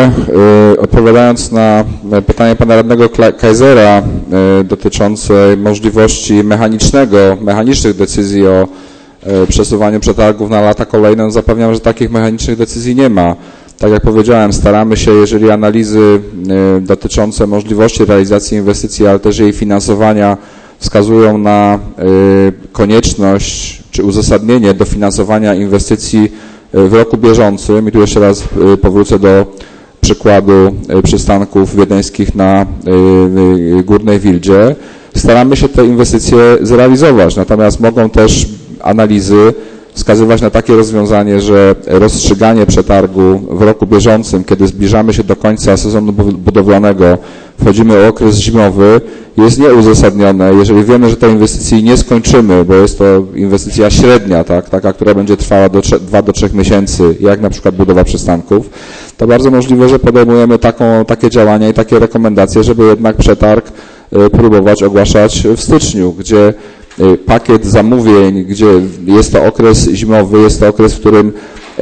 odpowiadając na pytanie pana radnego Kaisera dotyczące możliwości mechanicznych decyzji o przesuwaniu przetargów na lata kolejne, zapewniam, że takich mechanicznych decyzji nie ma. Tak jak powiedziałem, staramy się, jeżeli analizy dotyczące możliwości realizacji inwestycji, ale też jej finansowania wskazują na konieczność czy uzasadnienie dofinansowania inwestycji w roku bieżącym, i tu jeszcze raz powrócę do przykładu przystanków wiedeńskich na Górnej Wildzie, staramy się te inwestycje zrealizować. Natomiast mogą też analizy wskazywać na takie rozwiązanie, że rozstrzyganie przetargu w roku bieżącym, kiedy zbliżamy się do końca sezonu budowlanego, wchodzimy w okres zimowy, jest nieuzasadnione, jeżeli wiemy, że tej inwestycji nie skończymy, bo jest to inwestycja średnia, taka, która będzie trwała 2 do 3 miesięcy, jak na przykład budowa przystanków, to bardzo możliwe, że podejmujemy takie działania i takie rekomendacje, żeby jednak przetarg próbować ogłaszać w styczniu, gdzie pakiet zamówień, gdzie jest to okres zimowy, jest to okres, w którym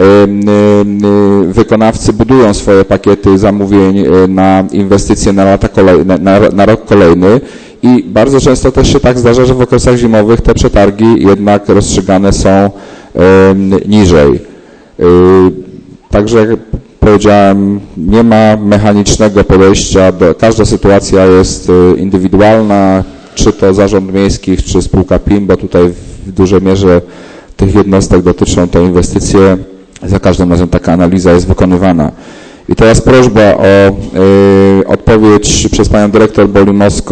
wykonawcy budują swoje pakiety zamówień na inwestycje na rok kolejny i bardzo często też się tak zdarza, że w okresach zimowych te przetargi jednak rozstrzygane są niżej. Także jak powiedziałem, nie ma mechanicznego podejścia, każda sytuacja jest indywidualna, czy to zarząd miejskich, czy spółka PIM, bo tutaj w dużej mierze tych jednostek dotyczą te inwestycje. Za każdym razem taka analiza jest wykonywana. I teraz prośba o odpowiedź przez panią dyrektor Bolimowską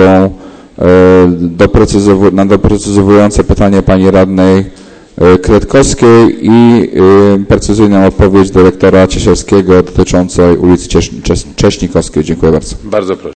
na doprecyzowujące pytanie pani radnej Kretkowskiej i precyzyjną odpowiedź dyrektora Ciesielskiego dotyczącej ulicy Cześnikowskiej. Dziękuję bardzo. Bardzo proszę.